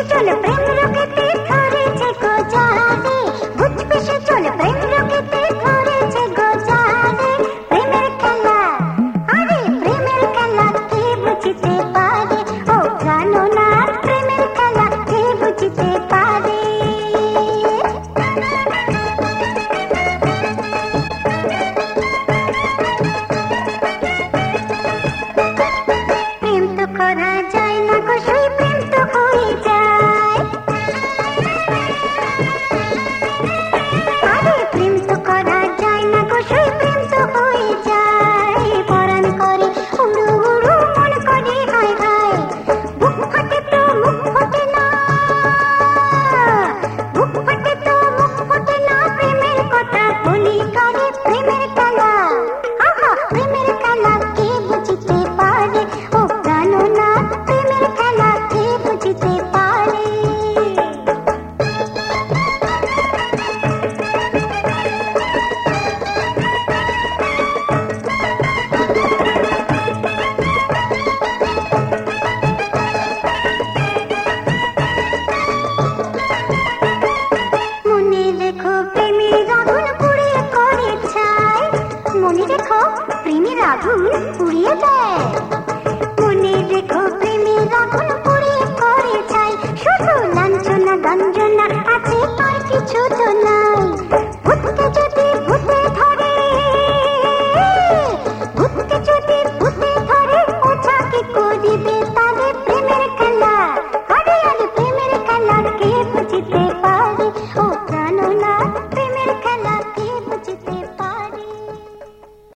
চলে প্রেম রকেটে ধরেছে গোজারে, বুঝ পিছে চলে প্রেম রকেটে ধরেছে গোজারে। প্রেমের খেলা, আরে প্রেমের খেলা কে বুঝিতে পারে, ও প্রাণনাথ প্রেমের খেলা কে বুঝিতে পারে। প্রেম তো করা যায় না গো সই, প্রেম তো হয়ে যায়। আরে প্রেম তো করা যায় না গো সই, প্রেম তো হয়ে যায়। পরাণ করে উড়ু উড়ু, মন করে হায় হায়, বুক ফাটে তো মুখ ফোটে না, বুক ফাটে তো মুখ ফোটে না, প্রেমের কথা বলি করে। প্রেমের খেলা, আহা প্রেমের খেলা কে বুঝিতে পারে, ও প্রাণনাথ প্রেমের খেলা কে বুঝিতে পারে। মনে রেখো প্রেমের আগুন পুড়িয়ে করে ছাই, মনে রেখো প্রেমের আগুন পুড়িয়ে দেয়। মনে রেখো প্রেমের আগুন পুড়িয়ে করে ছাই, শুধু লাঞ্ছনা গঞ্জনা আছে আর কিছু তো নাই। ভূতকে যদি ভূতে ধরে, ভূতকে যদি ভূতে ধরে, ওঝা কি করিবে তারে। প্রেমের খেলা, আরে আরে প্রেমের খেলা কে বুঝিতে